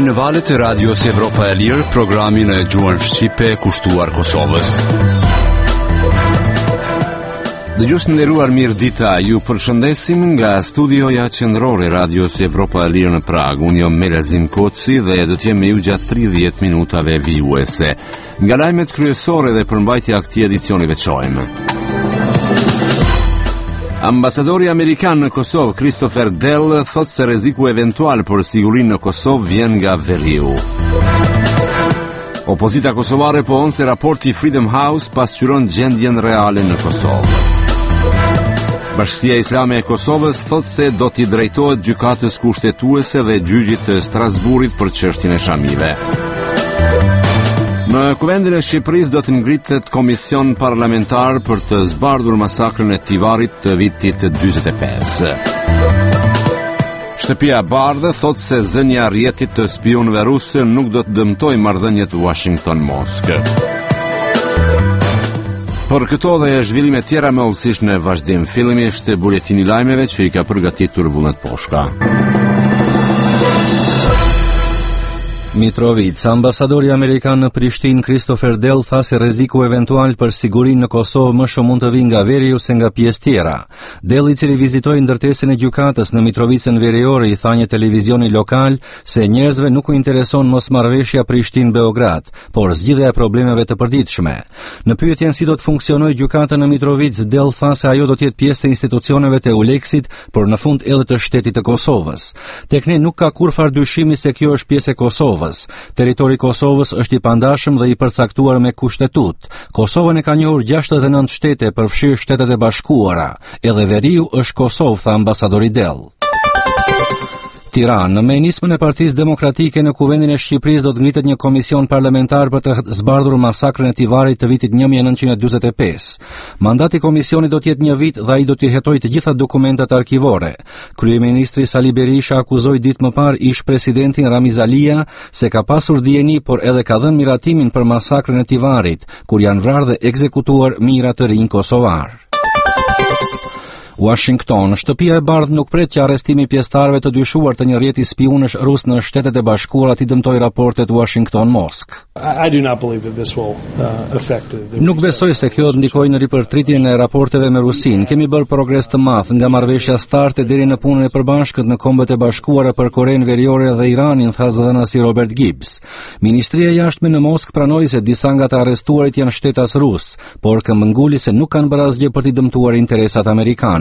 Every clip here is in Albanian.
në valët e Radios Evropa e Lirë, programin e gjuhën shqipe kushtuar Kosovës. Dëgjues nderuar, mirë dita, ju përshëndesim nga studioja qendrore Radios Evropa e Lirë në Prag. Unë jam Melazim Koci dhe do të jem me ju gjatë 30 minutave vijuese. Nga lajmet kryesore dhe përmbajtja e këtij edicioni veçojmë. Ambasadori amerikan në Kosovë, Christopher Dell, thot se rreziku eventual për sigurinë në Kosovë vjen nga veriu. Opozita kosovare pohon se raporti Freedom House pasqyron gjendjen reale në Kosovë. Bashkia Islame e Kosovës thot se do t'i drejtohet gjykatës kushtetuese dhe gjyqit të Strasburit për çështjen e Shamive. Në Kuvendin e Shqipërisë do të ngritet komision parlamentar për të zbardhur masakrën e Tivarit të vitit 45. Shtëpia e Bardhë thot se zënia rrjetit të spionëve rusë nuk do të dëmtojë marrëdhëniet Washington-Moskë. Për këto dhe zhvillime tjera me ullësisht në vazhdim, fillimisht buletini lajmeve që i ka përgatitur Vullnet Poshka. Mitrovica, ambasadori amerikan në Prishtinë Christopher Dell tha se rreziku eventual për sigurinë në Kosovë më shumë mund të vijë nga veriu se nga pjesë tjera. Dell, i cili vizitoi ndërtesën e gjykatës në Mitrovicën veriore, i tha një televizioni lokal se njerëzve nuk u intereson mosmarrëveshja Prishtinë-Beograd, por zgjidhja e problemeve të përditshme. Në pyetjen si do të funksionojë gjykata në Mitrovicë, Dell tha se ajo do të jetë pjesë e institucioneve të EULEX-it, por në fund edhe të shtetit të Kosovës. Tek ne nuk ka kurrfar dyshimi se kjo është pjesë e Kosovës. Territori i Kosovës është i pandashëm dhe i përcaktuar me kushtetut. Kosovën e ka njohur 69 shtete, përfshirë Shtetet e Bashkuara. Edhe veriu është Kosovë, tha ambasadori Dell. Tiranë, me nismën e Partisë Demokratike në Kuvendin e Shqipërisë do të ngritet një komision parlamentar për të zbardhur masakrën e Tivarit të vitit 1945. Mandati i komisionit do të jetë një vit dhe ai do të hetojë të gjitha dokumentat arkivore. Kryeministri Sali Berisha akuzoi ditë më parë ish-presidentin Ramiz Alia se ka pasur dijeni, por edhe ka dhënë miratimin për masakrën e Tivarit, kur janë vrarë dhe ekzekutuar mijëra të rinj kosovar. Washington, shtëpia e Bardhë nuk pret që arrestimi i pjesëtarëve të dyshuar të një rrjeti spionësh rus në Shtetet e Bashkuara t'i dëmtojë raportet Washington-Mosk. Nuk besoj se kjo të ndikojë në ripërtritjen e raporteve me Rusinë. Kemi bërë progres të madh nga marrëveshja START deri në punën e përbashkët në Kombët e Bashkuara për Korenë Veriore dhe Iranin, tha zëdhënësi Robert Gibbs. Ministria e Jashtme në Moskë pranoi se disa nga të arrestuarit janë shtetas rus, por këmbënguli se nuk kanë bërë asgjë për t'i dëmtuar interesat amerikane.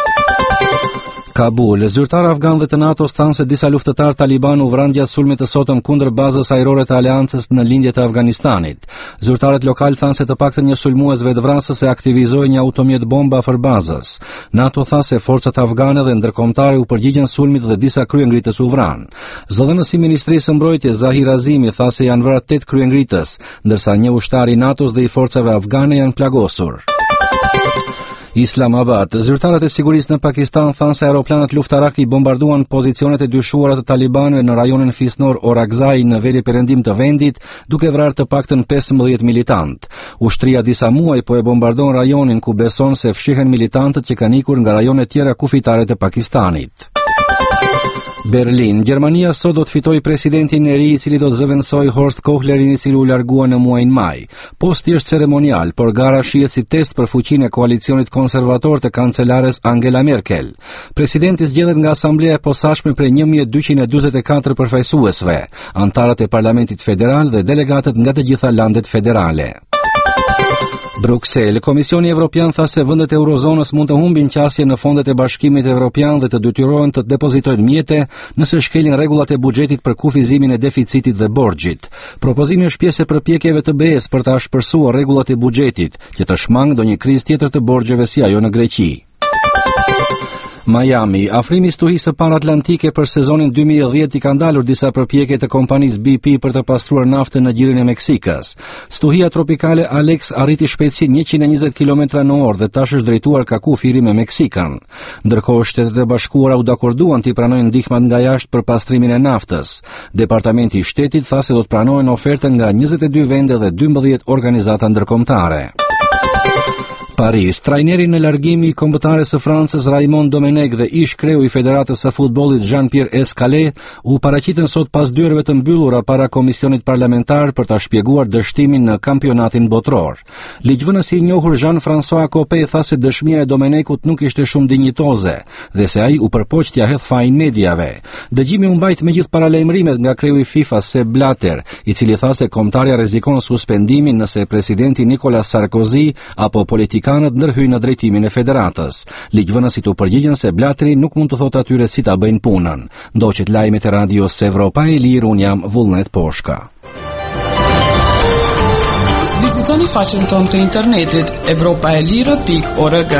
Kabul, zyrtar afgan dhe të NATO-s thanë se disa luftëtar taliban u vranë gjatë sulmit të sotëm kundër bazës ajrore të aleancës në lindje të Afganistanit. Zyrtarët lokal thanë se të paktën një sulmues vetvrasës e aktivizoi një automjet bomba afër bazës. NATO tha se forcat afgane dhe ndërkombëtare u përgjigjen sulmit dhe disa kryengritës u vranë. Zëdhënësi i Ministrisë së Mbrojtjes Zahir Azimi tha se janë vrarë 8 kryengritës, ndërsa një ushtar i NATO-s dhe i forcave afgane janë plagosur. Islamabad, zyrtarët e sigurisë në Pakistan thanë se aeroplanët luftarak i bombarduan pozicionet e dyshuara të talibanëve në rajonin fisnor Orakzai në veriperëndim të vendit, duke vrarë të paktën 15 militant. Ushtria disa muaj po e bombardon rajonin ku beson se fshihen militantët që kanë ikur nga rajone tjera kufitare të Pakistanit. Berlin, Gjermania sot do të fitojë presidentin e ri i cili do të zëvendësojë Horst Kohlerin i cili u largua në muajin maj. Posti është ceremonial, por gara shihet si test për fuqinë e koalicionit konservator të kancelares Angela Merkel. Presidenti zgjedhet nga Asamblea e Posaçme prej 1244 përfaqësuesve, antarët e Parlamentit Federal dhe delegatët nga të gjitha landet federale. Bruxelles, Komisioni Evropian tha se vendet e eurozonës mund të humbin qasje në fondet e Bashkimit Evropian dhe të detyrohen të depozitojnë mjete nëse shkelin rregullat e buxhetit për kufizimin e deficitit dhe borxhit. Propozimi është pjesë e përpjekjeve të BE-s për të ashpërsuar rregullat e buxhetit, që të shmangë ndonjë krizë tjetër të borxheve si ajo në Greqi. Miami, afrimi i stuhisë së parë atlantike për sezonin 2010 i ka ndalur disa përpjekje të kompanisë BP për të pastruar naftën në gjirin e Meksikës. Stuhia tropikale Alex arriti shpejtësinë 120 km/h dhe tash është drejtuar ka kufiri me Meksikën. Ndërkohë Shtetet e Bashkuara u dakorduan të pranojnë ndihmat nga jashtë për pastrimin e naftës. Departamenti i Shtetit tha se do të pranohen ofertë nga 22 vende dhe 12 organizata ndërkombëtare. Paris. Trajneri në largimi i kombëtares së Francës Raymond Domenech dhe ish kreu i Federatës së Futbollit Jean-Pierre Escalé u paraqitën sot pas dyerve të mbyllura para komisionit parlamentar për ta shpjeguar dështimin në kampionatin botror. Ligjvënësi i njohur Jean-François Copé tha se dëshmia e Domenechut nuk ishte shumë dinjitoze dhe se ai u përpoq t'ia hedh fajin mediave. Dëgjimi u mbajt me gjithë paralajmërimet nga kreu i FIFA Sepp Blatter, i cili tha se kombëtarja rrezikon suspendimin nëse presidenti Nicolas Sarkozy apo politikanët ndërhyjnë në drejtimin e federatës. Ligjvënësit u përgjigjen se Blatteri nuk mund të thotë atyre si ta bëjnë punën. Ndoqet lajmet e radios Evropa e Lirë, unë jam Vullnet Poshka. Vizitoni faqen tonë të internetit evropaelire.org.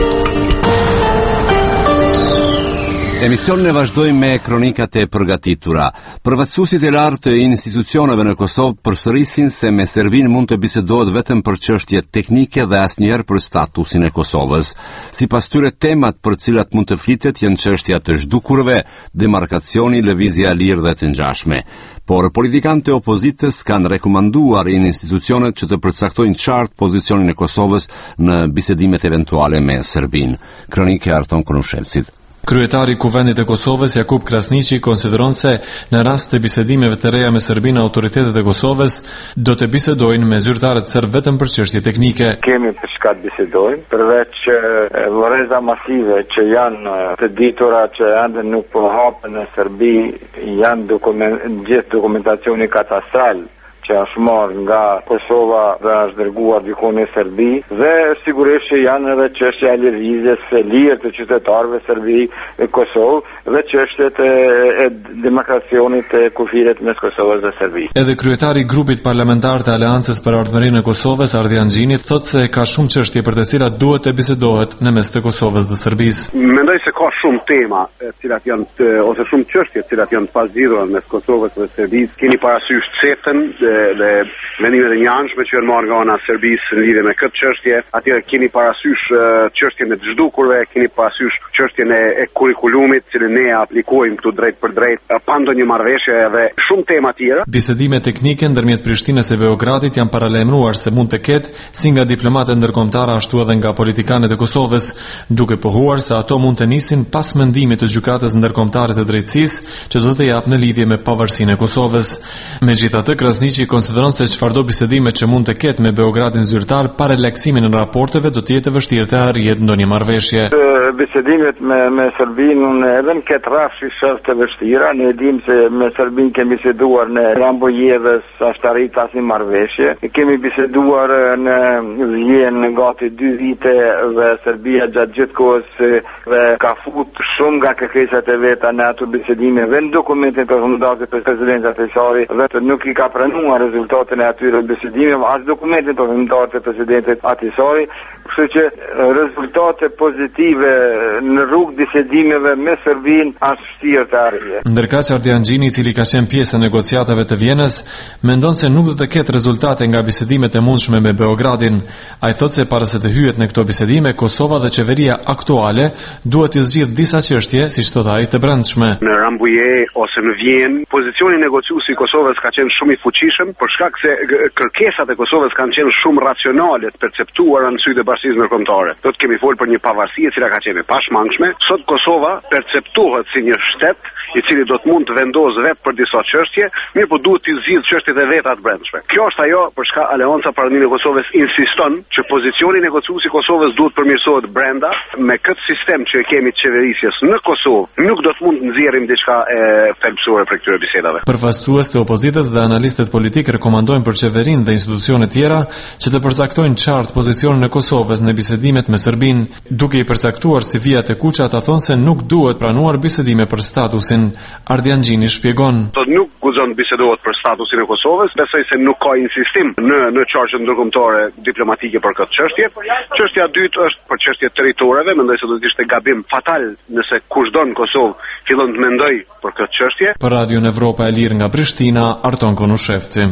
Emisionin e vazhdojmë me kronikat e përgatitura. Përfaqësuesit e lartë të institucioneve në Kosovë përsërisin se me Serbinë mund të bisedohet vetëm për çështje teknike dhe asnjëherë për statusin e Kosovës. Sipas tyre, temat për të cilat mund të flitet janë çështja të zhdukurve, demarkacioni, lëvizja e lirë dhe të ngjashme. Por politikanët e opozitës kanë rekomanduar institucionet që të përcaktojnë qartë pozicionin e Kosovës në bisedimet eventuale me Serbinë. Kronika e Arton Konushevcit. Kryetari i Kuvendit të Kosovës Jakub Krasniqi konsideron se në rast të bisedimeve të reja me Serbinë, autoritetet e Kosovës do të bisedojnë me zyrtarët serb vetëm për çështje teknike. Kemi për çka të bisedojmë, përveç vëreza masive që janë të ditura që ende nuk po hapen në Serbi, janë gjithë dokumentacioni katastral që është marrë nga Kosova dhe është dërguar diku në Serbi, dhe sigurisht që janë edhe çështja e lëvizjes së lirë të qytetarëve Serbi e Kosovë dhe çështjet e demarkacionit të kufirit mes Kosovës dhe Serbisë. Edhe kryetari i grupit parlamentar të Aleancës për Ardhmërinë e Kosovës, Ardian Gjini, thotë se ka shumë çështje për të cilat duhet të bisedohet në mes të Kosovës dhe Serbisë. Mendoj se ka shumë tema, cilat janë ose shumë çështje, cilat janë të pazgjidhura mes Kosovës dhe Serbisë. Keni parasysh CEFT-ën dhe vendimet e njanshme që janë marrë nga ana e Serbisë në lidhje me këtë çështje. Atje keni parasysh çështjen e të zhdukurve, keni parasysh çështjen e kurrikulumit, cilën ne aplikojmë këtu drejt për drejt, pa ndonjë marrëveshje dhe shumë tema tjera. Bisedime teknike ndërmjet Prishtinës e Beogradit janë paralajmëruar se mund të ketë si nga diplomatët ndërkombëtar ashtu edhe nga politikanët e Kosovës, duke pohuar se ato mund të nisin pas mendimit të gjykatës ndërkombëtare të drejtësisë që do të japë në lidhje me pavarësinë e Kosovës. Megjithatë, Krasniqi konsideron se çfarëdo bisedime që mund të ketë me Beogradin zyrtar pa relaksimin në raporteve do të jetë vështirë të arrihet ndonjë marrëveshje. Bisedimet me Serbinë edhe në këtë rast është të vështira. Ne dim se me Serbinë kemi biseduar në Rambojevës, është arrit asnjë marrëveshje. Kemi biseduar në Vjenë gati 2 vite dhe Serbia gjatë gjithë kohës dhe ka fut shumë nga kërkesat e veta në ato bisedime dhe në dokumentin të fundamentalit të presidentit Ahtisari dhe nuk i ka pranuar rezultatin e atyre bisedimeve, as dokumentin të fundamentalit të presidentit Ahtisari, kështu që rezultate pozitive në rrugë bisedimeve me Serbinë është vështirë të arrihet. Ndërkaq Ardian Gjini, i cili ka qenë pjesë e negociatave të Vjenës, mendon se nuk do të ketë rezultate nga bisedimet e mundshme me Beogradin. Ai thotë se para se të hyhet në këto bisedime, Kosova dhe qeveria aktuale duhet të zgjidhë disa çështje, siç thotë ai, të brendshme. Në Rambuje ose në Vjenë, pozicioni negociues i Kosovës ka qenë shumë i fuqishëm, për shkak se kërkesat e Kosovës kanë qenë shumë racionale, të perceptuara në sytë e bashkisë ndërkombëtare. Do të kemi folur për një pavarësi e cila ka qenë pashmangshme. Sot Kosova perceptohet si një shtet i cili do të mund të vendosë vetë për disa çështje, mirë po duhet të zgjidhë çështjet e veta të brendshme. Kjo është ajo për çka Aleanca për Ardhmërinë e Kosovës insiston që pozicioni negociues i Kosovës duhet përmirësohet brenda. Me këtë sistem që kemi të qeverisjes në Kosovë, nuk do të mund të nxjerrim diçka e thelbësuar për këtyre bisedave. Përfaqësues të opozitës dhe analistët politik rekomandojnë për qeverinë dhe institucionet tjera që të përcaktojnë qartë pozicionin e Kosovës në bisedimet me Serbinë, duke i përcaktuar si vijat e kuqa ata thonë se nuk duhet pranuar bisedime për statusin. Ardian Gjini shpjegon. Nuk guxon bisedohet për statusin e Kosovës, besoj se nuk ka insistim në çështje ndërkombëtare diplomatike për këtë çështje. Çështja e dytë është për çështje territoreve, mendoj se do të ishte gabim fatal nëse kushdo në Kosovë fillon të mendoj për këtë çështje. Për Radion Evropa e Lirë nga Prishtina, Arton Konushevci.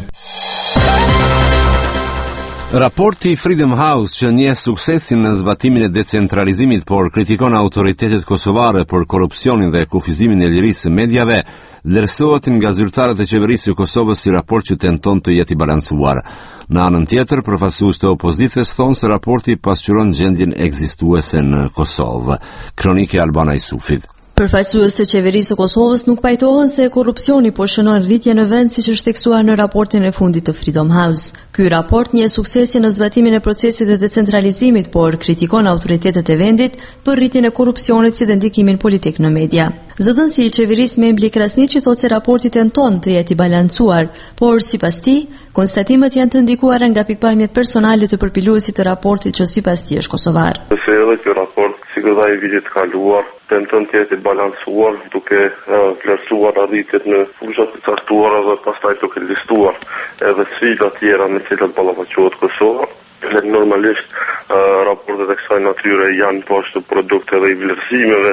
Raporti Freedom House që njeh suksesin në zbatimin e decentralizimit, por kritikon autoritetet kosovare për korrupsionin dhe kufizimin e lirisë së mediave, vlerësohet nga zyrtarët e qeverisë së Kosovës si raport që tenton të jetë i balancuar. Në anën tjetër, përfaqësues të opozitës thonë se raporti pasqyron gjendjen ekzistuese në Kosovë. Kronike Albana Isufit. Përfaqësues të qeverisë së Kosovës nuk pajtohen se korrupsioni po shënon rritje në vend siç është theksuar në raportin e fundit të Freedom House. Ky raport njeh suksesi në zbatimin e procesit të decentralizimit, por kritikon autoritetet e vendit për rritjen e korrupsionit si dhe ndikimin politik në media. Zëdhënësi i qeverisë Membli Krasniqi thotë se raporti tenton të jetë i balancuar, por sipas tij, konstatimet janë të ndikuara nga pikpamjet personale të përpiluesit të raportit që sipas tij është kosovar. Ky raport, sikur ai vitit të kaluar, tenton të jetë i balancuar, duke vlerësuar arritjet në fushat të caktuara dhe pastaj duke listuar edhe sfida tjera me të cilat ballafaqohet Kosova. Normalisht raportet e kësaj natyre janë po ashtu produkte dhe i vlerësimeve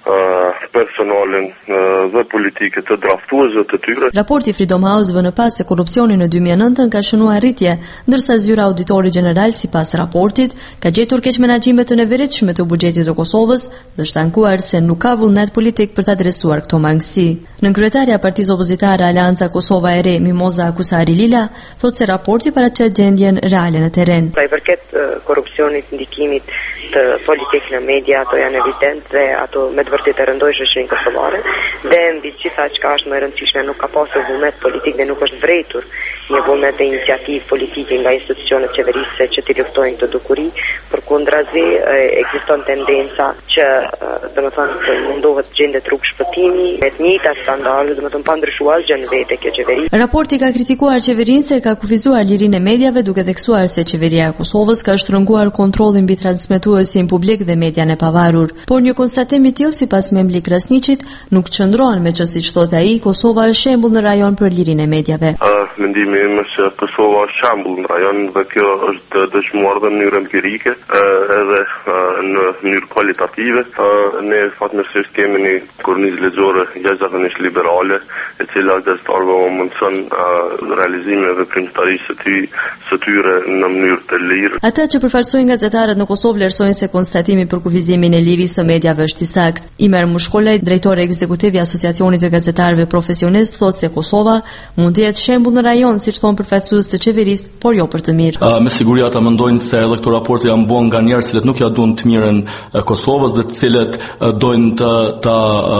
personale dhe politike të draftuesve të tyre. Raporti Freedom House vënë pas se korrupsioni në 2009 ka shënuar rritje, ndërsa zyra auditori gjeneral sipas raportit ka gjetur keq menaxhime të neveritshme të buxhetit të Kosovës dhe shtankuar se nuk ka vullnet politik për të adresuar këto mangësi. Nënkryetaria e partisë opozitare Aleanca Kosova e Re, Mimoza Kusari Lila, thotë se raporti paraqet gjendjen reale në terren. Pra i përket korrupsionit, ndikimit të politik në media, ato janë evident dhe ato me të vërtetë rëndojnë shoqërinë kosovare dhe mbi gjitha çka është më e rëndësishme nuk ka pasur vullnet politik dhe nuk është vërejtur një vullnet dhe iniciativë politike nga institucionet qeverisë që t'i luftojnë këtë dukuri, përkundrazi ekziston tendenca që domethënë mundohet gjendet rrugë shpëtimi me të njëjtat standarde, domethënë pa ndryshuar gjë në vetë kjo qeveri. Raporti ka kritikuar qeverinë se ka kufizuar lirinë e mediave duke theksuar se qeveria e Kosovës ka shtrënguar kontrollin mbi transmetuesin publik dhe median e pavarur, por një konstatim i tillë sipas Membli Krasniqit nuk qëndron me që siç thotë ai, Kosova është shembull në rajon për lirinë e mediave. Mendimi im është që Kosova është shembull në rajon dhe kjo është dëshmuar dhe në mënyrë empirike edhe në mënyrë kualitative. Ne fatmirësisht kemi një kornizë ligjore jashtëzakonisht liberale, e cila gazetarëve mundson realizimin e veprimtarisë së tyre në mënyrë të lirë. Ata që përfaqësojnë gazetarët në Kosovë vlerësojnë se konstatimi për kufizimin e lirisë së mediave është i saktë. Imer Mushkolaj, drejtori ekzekutiv i Asociacionit të Gazetarëve Profesionistë, thotë se Kosova mund të jetë shembull në rajon, siç thon përfaqësues të qeverisë, por jo për të mirë. Me siguri ata mendojnë se edhe këto raporte janë bën nga njerëz që nuk ja duan të mirën Kosovës dhe të cilët dojnë të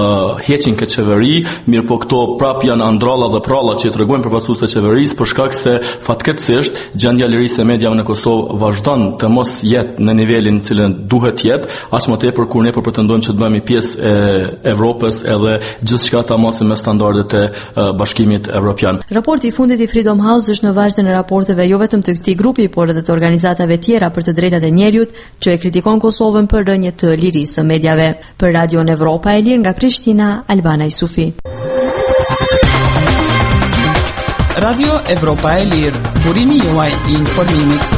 heqin këtë qeveri, mirë po këto prap janë andralla dhe pralla që tregojnë përfaqësues të qeverisë për shkak se fatkeqësisht gjendja e lirisë së mediave në Kosovë vazhdon të mos jetë në nivelin në cilën duhet jetë, aq më tepër kur ne pretendojmë që të bëhemi pjesë e Evropës edhe gjithçka ta mosim me standardet e Bashkimit Evropian. Raporti i fundit i Freedom House është në vazhdim në raporteve jo vetëm të këtij grupi, por edhe të organizatave tjera për të drejtat e njerëzit që e kritikon Kosovën për rënje të lirisë së mediave. Për Radion Evropa e Lirë nga Prishtina, Albana Isufi. Radio Evropa e Lirë, burimi juaj i informimit.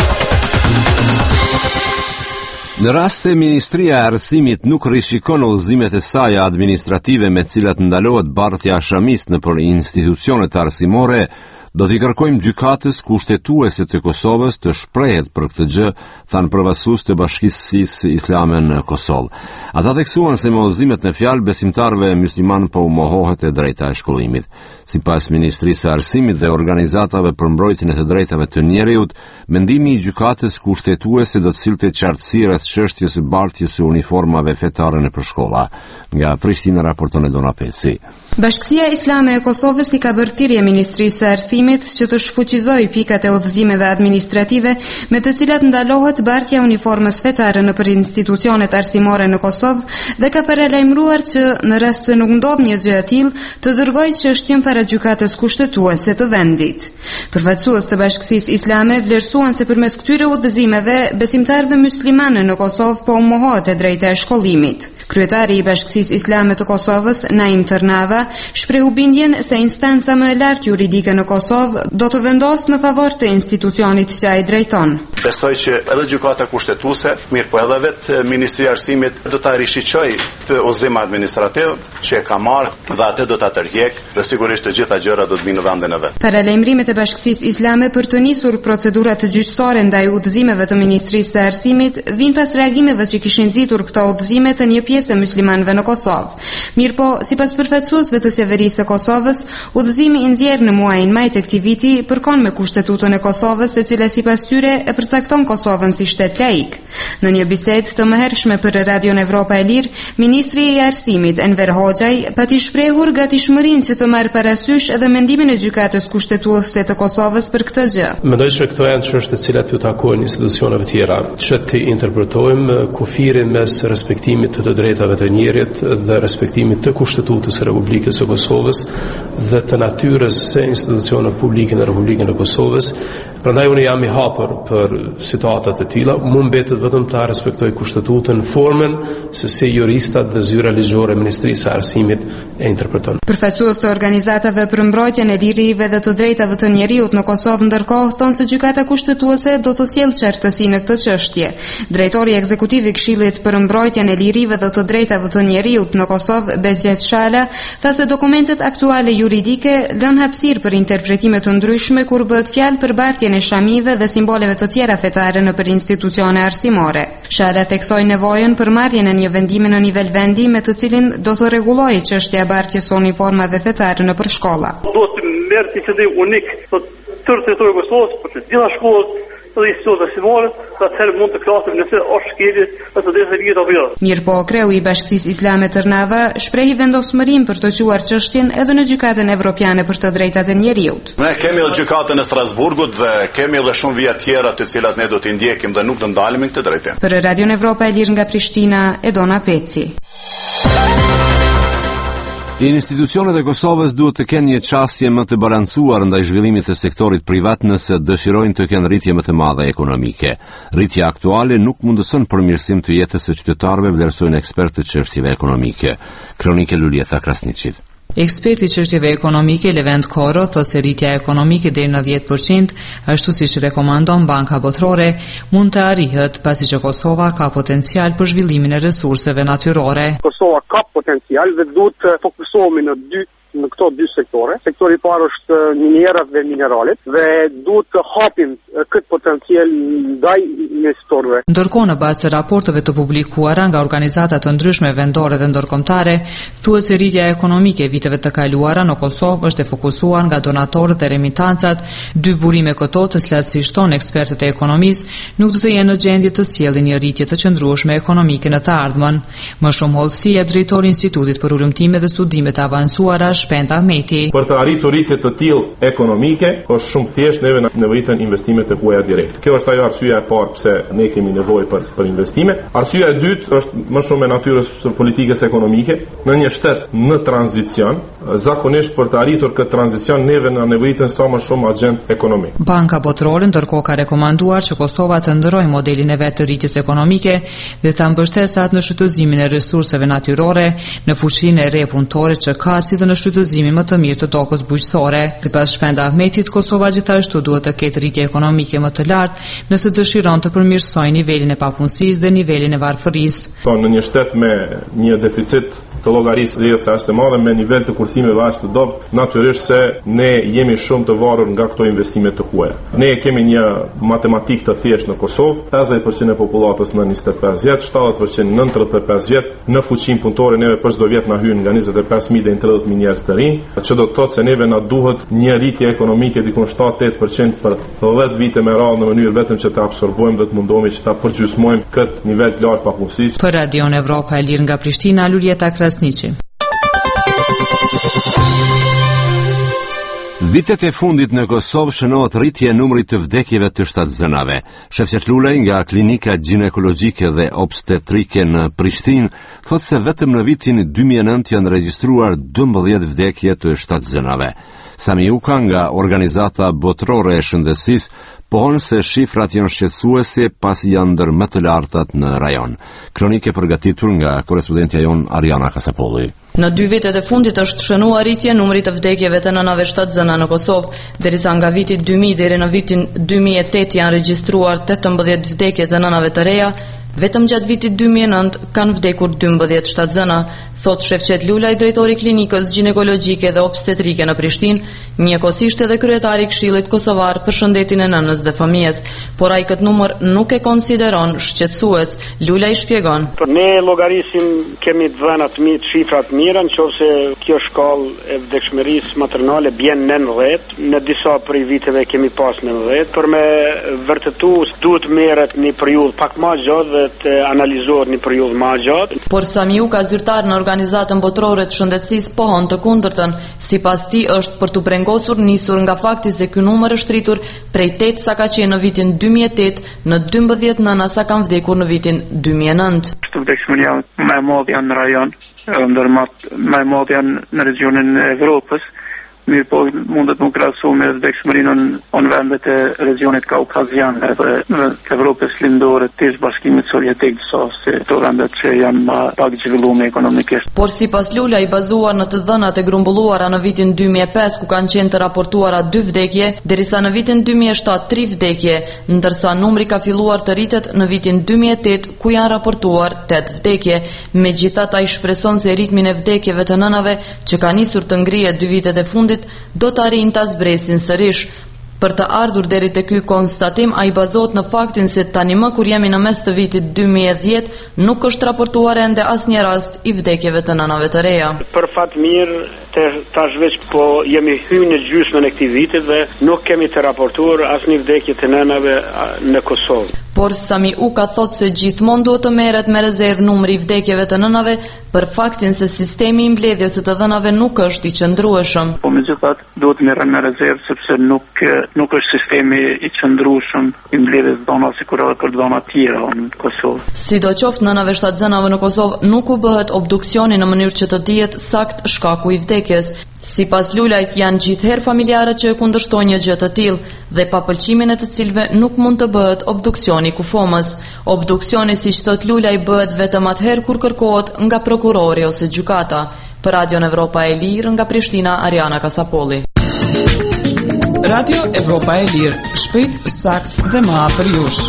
Në rast se Ministria e Arsimit nuk rishikon udhëzimet e saj administrative me të cilat ndalohet bartja e shamis nëpër institucionet arsimore, do t'i kërkojmë gjykatës kushtetuese të Kosovës të shprehet për këtë gjë, thanë përfaqësues të Bashkisë Islame në Kosovë. Ata theksuan se me udhëzimet në fjalë besimtarëve musliman po u mohohet e drejta e shkollimit. Sipas Ministrisë së Arsimit dhe organizatave për mbrojtjen e të drejtave të njerëzit, mendimi i gjykatës kushtetuese do të sillte qartësi rreth çështjes së bartjes së uniformave fetare nëpër shkolla. Nga Prishtina raporton Edona Pesi. Bashkësia Islame e Kosovës i ka bërë thirrje Ministrisë së Arsimit që të shfuqizojë pikat e udhëzimeve administrative me të cilat ndalohet bartja e uniformës fetare nëpër institucionet arsimore në Kosovë dhe ka paralajmëruar që në rast se nuk ndodh një gjë e tillë, të dërgojë çështjen para gjykatës kushtetuese të vendit. Përfaqësues të Bashkësisë Islame vlerësuan se përmes këtyre udhëzimeve besimtarëve muslimanë në Kosovë po u mohohet e drejta e shkollimit. Kryetari i Bashkësisë Islame të Kosovës, Naim Tërnava, shprehu bindjen se instanca më e lartë juridike në Kosovë do të vendosë në favor të institucionit që ai drejton. besoj që edhe gjykata kushtetuese, mirë po edhe vetë Ministria e Arsimit do ta rishiqojë të udhëzim administrativ që e ka marrë dhe atë do ta tërheq dhe sigurisht të gjitha gjërat do të vinë në vendin e vet. Paralajmërimet e Bashkisë Islame për të nisur procedura të gjyqësore ndaj udhëzimeve të Ministrisë së Arsimit vijnë pas reagimeve që kishin nxitur këto udhëzime të një pjesë muslimanëve në Kosovë. Mirpo, sipas përfaqësuesve të qeverisë së Kosovës, udhëzimi i nxjerrë në muajin maj të këtij viti përkon me Kushtetutën e Kosovës, e cila sipas tyre e përcakton Kosovën si shtet laik. Në një bisedë të mëhershme për Radion Evropa e Lirë, ministri i Arsimit Enver Hoxhaj pati shprehur gatishmërinë që të marrë parasysh edhe mendimin e gjykatës kushtetuese të Kosovës për këtë gjë. Mendoj se këto janë çështje të cilat ju takojnë institucioneve tjera, që të interpretojmë kufirin mes respektimit të drejtave të njerit dhe respektimit të Kushtetutës së Republikës së Kosovës dhe të natyrës së institucioneve publike në Republikën e Kosovës. Prandaj unë jam i hapur për situata të tilla, mund mbetet vetëm ta respektoj Kushtetutën në formën se si juristat dhe zyra ligjore e Ministrisë së Arsimit e interpreton. Përfaqësues të organizatave për mbrojtjen e lirive dhe të drejtave të njerëzit në Kosovë ndërkohë thonë se gjykata kushtetuese do të sjellë qartësi në këtë çështje. Drejtori ekzekutiv i Këshillit për mbrojtjen e lirive dhe të drejtave të njerëzit në Kosovë, Bezgjet Shala, tha se dokumentet aktuale juridike lënë hapësirë për interpretime të ndryshme kur bëhet fjalë për bartjen e shamive dhe simboleve të tjera fetare nëpër institucione arsimore. Shala theksoi nevojën për marrjen e një vendimi në nivel vendi me të cilin do të rregullojë çështja e bartjes së uniformave fetare nëpër shkolla. Do të merr një qëllim unik për tërë territorin e Kosovës, për të gjitha shkollat të institucioneve arsimore, atëherë mund të klasim nëse është shkelje të drejtave të apo jo. Mirpo, kreu i Bashkisë Islame Tërnava shprehi vendosmërim për të quar çështjen edhe në gjykatën evropiane për të drejtat e njerëzit. Ne kemi edhe gjykatën e Strasburgut dhe kemi edhe shumë vija tjera të cilat ne do t'i ndjekim dhe nuk do ndalemi këtë drejtim. Për Radion Evropa e Lirë nga Prishtina, Edona Peci. Institucionet e Kosovës duhet të kenë një qasje më të balancuar ndaj zhvillimit të sektorit privat nëse dëshirojnë të kenë rritje më të madhe ekonomike. Rritja aktuale nuk mundëson përmirësim të jetës së qytetarëve, vlerësojnë ekspertë të çështjeve ekonomike. Kronike Lulieta Krasniqit. Eksperti çështjeve ekonomike Levent Koro thotë se rritja ekonomike deri në 10%, ashtu siç rekomandon Banka Botërore, mund të arrihet pasi që Kosova ka potencial për zhvillimin e resurseve natyrore. Kosova ka potencial dhe duhet të fokusohemi në këto dy sektore. Sektori i parë është minerat dhe mineralet dhe duhet të hapim këtë potencial ndaj investorëve. Ndërkohë, në bazë të raporteve të publikuara nga organizata të ndryshme vendore dhe ndërkombëtare, thuhet se rritja ekonomike e viteve të kaluara në Kosovë është e fokusuar nga donatorët dhe remitancat, dy burime këto të cilat si shton ekspertët e ekonomisë nuk do të jenë në gjendje të sjellin një rritje të qëndrueshme ekonomike në të ardhmen. Më shumë hollësi jep drejtori i Institutit për Ulëmtime dhe Studime të Avancuara Shpend Ahmeti. Për të arritur rritje të tillë ekonomike, është shumë thjesht neve nevojiten investime të huaja direkt. Kjo është ajo arsyeja e parë pse ne kemi nevojë për investime. Arsyeja e dytë është më shumë e natyrës së politikës ekonomike. Në një shtet në tranzicion, zakonisht për të arritur këtë tranzicion neve na nevojiten sa më shumë agent ekonomik. Banka Botërore ndërkohë ka rekomanduar që Kosova të ndërrojë modelin e vet të rritjes ekonomike dhe ta mbështesë atë në shfrytëzimin e resurseve natyrore, në fuqinë e re punëtore që ka si dhe në shfrytëzimin më të mirë të tokës bujqësore. Sipas Shpend Ahmetit, Kosova gjithashtu duhet të ketë rritje ekonomike më të lartë nëse dëshiron të përmirësojë nivelin e papunësisë dhe nivelin e varfërisë. Në një shtet me një deficit të llogarisë dhe sa është e madhe me nivel të kursimeve aq të dobët, natyrisht se ne jemi shumë të varur nga këto investime të huaja. Ne kemi një matematikë të thjeshtë në Kosovë, 50% e popullatës në 25 vjet, 70% në 35 vjet, në fuqinë punëtore neve për çdo vjet na hyn nga 25.000 deri në 30.000 njerëz të rinj, që do të thotë se neve na duhet një rritje ekonomike diku 7-8% për 10 vite me radhë në mënyrë vetëm që të absorbojmë dhe të mundohemi që ta përgjysmojmë këtë nivel të lartë papunësisë. Për Radion Evropa e Lirë nga Prishtina, Lulieta Krasniqi. Vitet e fundit në Kosovë shënohet rritje e numrit të vdekjeve të shtatzënave. Shefqet Lulej nga Klinika Ginekologjike dhe Obstetrike në Prishtinë thotë se vetëm në vitin 2009 janë regjistruar 12 vdekje të shtatzënave. Sami Uka nga Organizata Botërore e Shëndetësisë pohon se shifrat janë shqetësuese pasi janë ndër më të lartat në rajon. Kronike përgatitur nga korespondentja jon Ariana Kasapolli. Në 2 vitet e fundit është shënuar rritje numrit të vdekjeve të nënave shtatzëna në Kosovë, derisa nga viti 2000 deri në vitin 2008 janë regjistruar 18 vdekje të nënave të reja, vetëm gjatë vitit 2009 kanë vdekur 12 shtatzëna, thot Shefqet Lulaj, drejtori i klinikës ginekologjike dhe obstetrike në Prishtinë, njëkohësisht edhe kryetari i Këshillit Kosovar për shëndetin e nënës dhe fëmijës, por ai këtë numër nuk e konsideron shqetësues. Lulaj shpjegon. Ne llogarisim kemi dhëna të mirë, shifra të mira, nëse kjo shkallë e vdekshmërisë maternale bjen 19, në disa prej viteve kemi pas 19, por me vërtetues duhet merret një periudhë pak më gjatë dhe të analizohet një periudhë më gjatë. Por Samiuka, zyrtar në Organizatën Botërore të Shëndetësisë, pohon të kundërtën. Sipas tij është për të brengosur nisur nga fakti se ky numër është rritur prej 8 sa ka qenë në vitin 2008 në 12 nëna sa kanë vdekur në vitin 2009. Vdekshmëria më e madhe janë në rajon, ndërsa më e madhe janë në regionin e Evropës. Mirë po mundet më krahasu me vdekshmërinë në vendet e regionit kaukazian edhe në Evropës lindore të Bashkimit Sovjetik, se to vendet që janë më pak zhvilluar ekonomikisht. Por sipas Lulaj, bazuar në të dhënat e grumbulluara në vitin 2005 ku kanë qenë të raportuara 2 vdekje, derisa në vitin 2007 3 vdekje, ndërsa numri ka filluar të rritet në vitin 2008 ku janë raportuar 8 vdekje. Megjithatë, ai shpreson se ritmin e vdekjeve të nënave që ka nisur të ngrihet 2 vitet e fundit do të arrijnë ta zbresin sërish. Për të ardhur deri te ky konstatim, ai bazohet në faktin se tani më kur jemi në mes të vitit 2010, nuk është raportuar ende asnjë rast i vdekjeve të nënave të reja. Për fat mirë, tash veç po jemi hyrë në gjysmën e këtij viti dhe nuk kemi të raportuar asnjë vdekje të nënave në Kosovë. Por Samiuka thot se gjithmonë duhet të merret me rezervë numri i vdekjeve të nënave për faktin se sistemi i mbledhjes së të dhënave nuk është i qëndrueshëm. Po megjithatë duhet të merren me rezervë sepse nuk është sistemi i qëndrueshëm i mbledhjes dhënave si kur për dhëna të tjera në Kosovë. Sidoqoftë, nënave shtatzënave në Kosovë nuk u bëhet obduksioni në mënyrë që të dihet sakt shkaku i vdekjes. Sipas Lulajt, janë gjithherë familjarët që e kundërshtojnë një gjë të tillë dhe pa pëlqimin e të cilëve nuk mund të bëhet obduksioni kufomës. Obduksioni, siç thot Lulaj, bëhet vetëm atëherë kur kërkohet nga prokurori ose gjykata. Për Radion Evropa e Lirë, nga Prishtina, Ariana Kasapolli. Radio Evropa e Lirë, shpejt, sakt dhe më afër jush.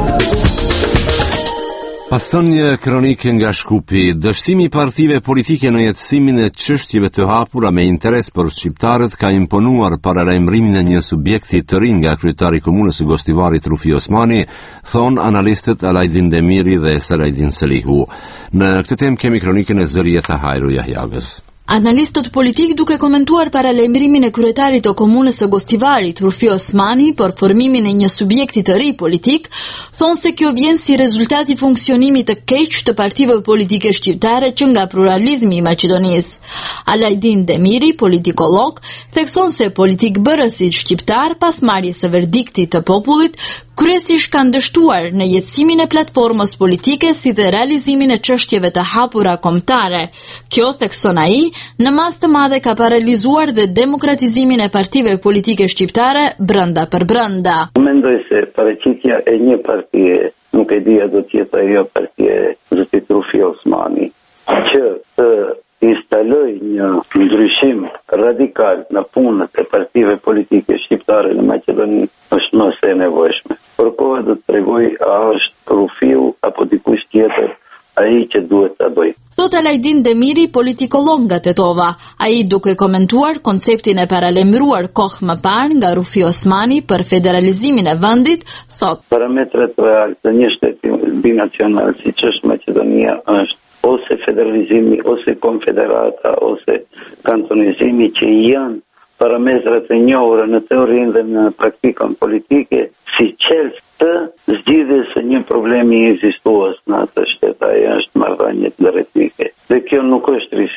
Paston një kronike nga Shkupi, dështimi i partive politike në jetësimin e çështjeve të hapura me interes për shqiptarët ka imponuar paralajmërimin e një subjekti të ri nga kryetari i komunës së Gostivarit Rufi Osmani, thon analistët Alajdin Demiri dhe Selajdin Selihu. Në këtë temë kemi kronikën e Zërieta Hajru Jahjagës. Analistët politik, duke komentuar paralajmërimin e kryetarit të komunës së Gostivarit Rufi Osmani për formimin e një subjekti të ri politik, thonë se kjo vjen si rezultat i funksionimit të keq të partive politike shqiptare që nga pluralizmi i Maqedonisë. Alajdin Demiri, politikolog, thekson se politikbërësit shqiptar pas marrjes së verdiktit të popullit kryesisht kanë dështuar në jetësimin e platformës politike si dhe realizimin e çështjeve të hapura kombëtare. Kjo, thekson ai, në mas të madhe ka paralizuar dhe demokratizimin e partive politike shqiptare brenda për brenda. Mendoj se paraqitja e një partie, nuk e dia do të jetë ajo partie zotit Rufi Osmani, që të instaloj një ndryshim radikal në punët e partive politike shqiptare në Maqedoni është më se nevojshme. Por koha do të tregoj a është Rufiu apo dikush tjetër ai që duhet ta bëj. Thot Alajdin Demiri, politikolog nga Tetova, ai duke komentuar konceptin e paralajmëruar kohë më parë nga Rufi Osmani për federalizimin e vendit, thot: Parametrat real të një shteti binacional siç është Maqedonia është ose federalizimi, ose konfederata, ose kantonizimi, që janë parametrat e njohura në teorinë dhe në praktikën politike si çelës të zgjidhjes së një problemi ekzistues në atë shtet. Ajo është marrëdhënie drejtike. Dhe kjo nuk është risi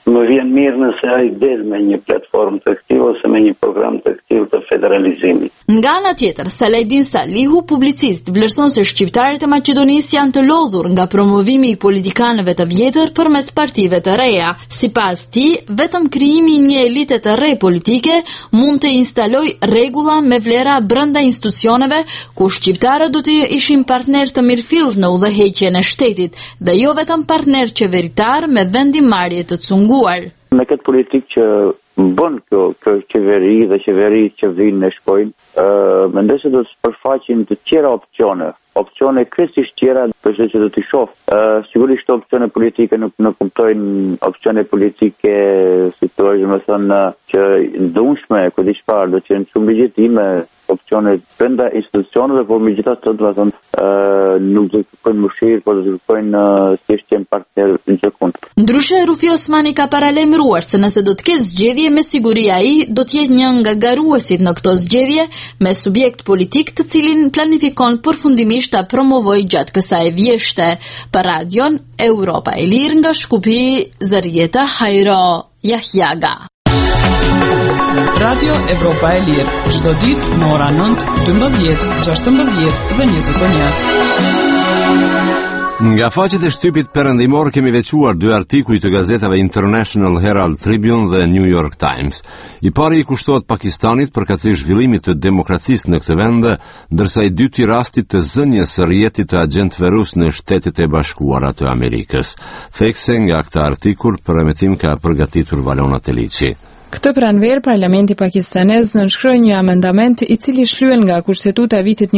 më vjen mirë nëse ai del me një platformë të këtij ose me një program të këtij të federalizimit. Nga ana tjetër, Saladin Salihu, publicist, vlerëson se shqiptarët e Maqedonisë janë të lodhur nga promovimi i politikanëve të vjetër përmes partive të reja. Sipas tij, vetëm krijimi i një elite të re politike mund të instalojë rregulla me vlera brenda institucioneve ku shqiptarët do të ishin partner të mirëfillt në udhëheqjen e shtetit dhe jo vetëm partner qeveritar me vendimarrje të cunguar. Me këtë politikë që bën kjo qeveri dhe qeveritë që vinë në shkojnë, mendoj se do të përfaqin të tjera opcione kryesisht tjera përse që do t'i shoh. Sigurisht opcione politike nuk kuptojnë opcione politike si thua, më thënë që ndonjëherë ku di çfarë do të jenë shumë legjitime opcione brenda institucioneve, por megjithatë do të thonë nuk do të kërkojnë mëshirë, por do të kërkojnë thjesht një partner në sekond. Ndryshe, Rufi Osmani ka paralajmëruar se nëse do të ketë zgjedhje, me siguri ai do të jetë një nga garuesit në këto zgjedhje me subjekt politik të cilin planifikon përfundimisht ta promovojë gjatë kësaj vjeshte. Për radion Europa e Lirë nga Shkupi, Zarieta Hajro Jahjaga. Radio Evropa e Lirë, çdo ditë në ora 9, 12, 16 dhe 21. Nga faqet e shtypit perëndimor kemi veçuar dy artikuj të gazetave International Herald Tribune dhe New York Times. I pari i kushtohet Pakistanit përkatësisht zhvillimit të demokracisë në këtë vend, ndërsa i dyti rastit të zënjes së rrjetit të agjentëve rus në Shtetet e Bashkuara të Amerikës. Thekse nga këtë artikull përmetim ka përgatitur Valona Teliçi. Këtë pranverë, Parlamenti pakistanez nënshkroi një amendament i cili shlyen nga Kushtetuta vitit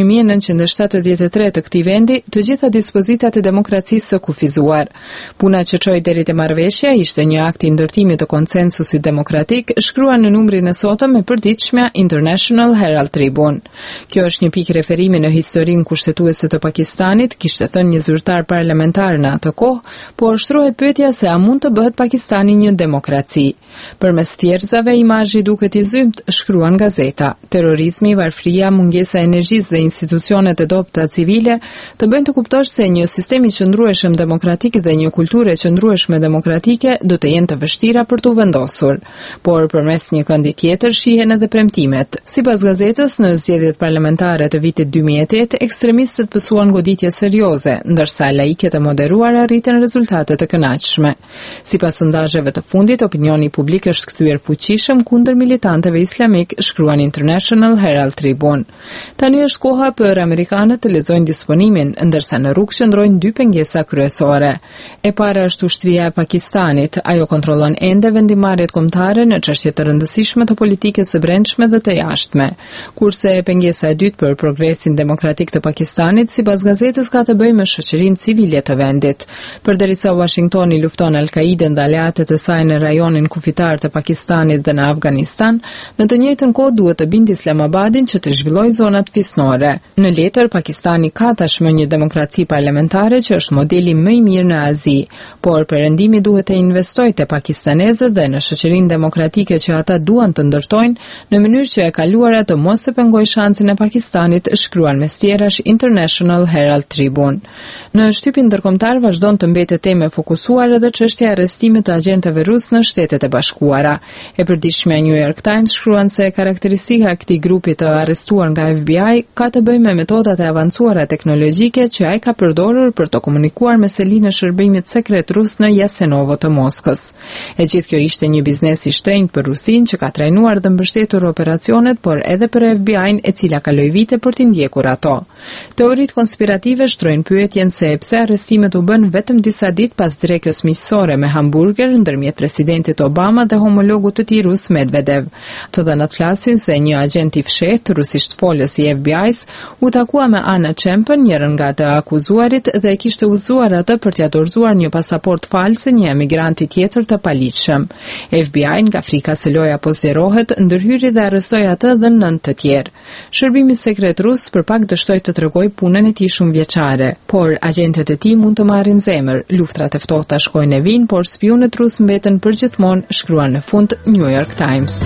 1973 të këtij vendi të gjitha dispozitat e demokracisë së kufizuar. Puna që çoi deri te marrëveshja ishte një akt i ndërtimit të konsensusit demokratik, shkruan në numrin e sotëm e përditshmja International Herald Tribune. Kjo është një pikë referimi në historinë kushtetuese të Pakistanit, kishte thënë një zyrtar parlamentar në atë kohë, po ushtrohet pyetja se a mund të bëhet Pakistani një demokraci. Përmes thjerrzave imazhi duket i zymt, shkruan gazeta. Terrorizmi, varfëria, mungesa e energjisë dhe institucionet e dobta civile të bëjnë të kuptosh se një sistem i qëndrueshëm demokratik dhe një kulturë e qëndrueshme demokratike do të jenë të vështira për t'u vendosur. Por përmes një këndi tjetër shihen edhe premtimet. Sipas gazetës, në zgjedhjet parlamentare të vitit 2008, ekstremistët pësuan goditje serioze, ndërsa laiket e moderuara arritën rezultate të kënaqshme. Sipas sondazheve të fundit, opinioni publik është kthyer fuqishëm kundër militantëve islamik, shkruan International Herald Tribune. Tani është koha për amerikanët të lexojnë disponimin, ndërsa në rrugë qëndrojnë dy pengesa kryesore. E para është ushtria e Pakistanit, ajo kontrollon ende vendimarrjet kombëtare në çështje të rëndësishme të politikës së brendshme dhe të jashtme. Kurse pengesa e dytë për progresin demokratik të Pakistanit, sipas gazetës ka të bëjë me shoqërinë civile të vendit. Përderisa Washingtoni lufton Al-Qaiden dhe aleatet e saj në rajonin kufitar të Pakistanit dhe në Afganistan, në të njëjtën kohë duhet të bindë Islamabadin që të zhvillojë zonat fisnore. Në letër, Pakistani ka tashmë një demokraci parlamentare që është modeli më i mirë në Azi, por perëndimi duhet të investojë te pakistanezët dhe në shoqërinë demokratike që ata duan të ndërtojnë në mënyrë që e kaluara të mos e pengojë shansin e Pakistanit, shkruan mes tjerash International Herald Tribune. Në shtypin ndërkombëtar vazhdon të mbetet temë fokusuar edhe çështja e arrestimit të agjentëve rus në Shtetet e Bashkuara. E përditshmja New York Times shkruan se karakteristika e këtij grupi të arrestuar nga FBI ka të bëjë me metodat e avancuara teknologjike që ai ka përdorur për të komunikuar me selinë e shërbimit sekret rus në Jasenovo të Moskës. E gjithë kjo ishte një biznes i shtrenjtë për Rusinë që ka trajnuar dhe mbështetur operacionet, por edhe për FBI-n e cila kaloi vite për t'i ndjekur ato. Teoritë konspirative shtrojnë pyetjen se pse arrestimet u bën vetëm disa ditë pas drekës miqësore me hamburger ndërmjet presidentit Obama dhe homologut të tij rus Medvedev. Të dhënat flasin se një agent i fshehtë rusisht folës i FBI-s u takua me Anna Chempen, njërin nga të akuzuarit, dhe e kishte udhëzuar atë për t'ia dorëzuar një pasaport false një emigranti tjetër të paligjshëm. FBI nga frika se loja po zjerohet, ndërhyri dhe arrestoi atë dhe 9 të tjerë. Shërbimi sekret rus për pak dështoi të tregojë punën e tij shumëvjeçare, por agentët e tij mund të marrin zemër. Luftrat e ftohta shkojnë e vijnë, por spionët rus mbeten përgjithmonë, shkruan në fund New York Times.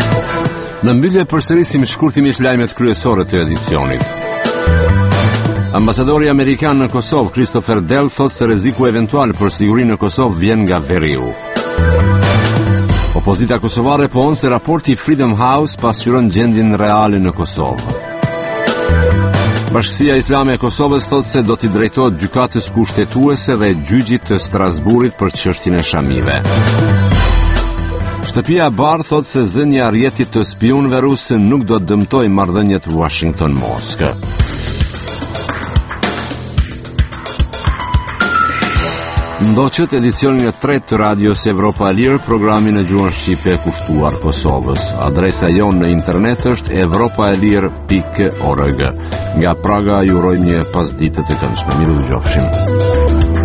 Në mbyllje përsërisim shkurtimisht lajmet kryesore të edicionit. Ambasadori amerikan në Kosovë, Christopher Dell, thot se rreziku eventual për sigurinë në Kosovë vjen nga veriu. Opozita kosovare pohon se raporti Freedom House pasqyron gjendjen reale në Kosovë. Bashkësia Islame e Kosovës thot se do t'i drejtohet gjykatës kushtetuese dhe gjyqit të Strasburit për çështjen e Shamive. Shtëpia e Bardhë thot se zënia rrjetit të spionëve rusë nuk do të dëmtojë marrëdhëniet Washington-Moskë. Ndoqët edicionin e 3 të Radios Evropa e Lirë, programin në gjuhën shqipe e kushtuar Kosovës. Adresa jonë në internet është evropaelir.org. Nga Praga ju uroj një pasditë të këndshme. Miru dëgjofshim.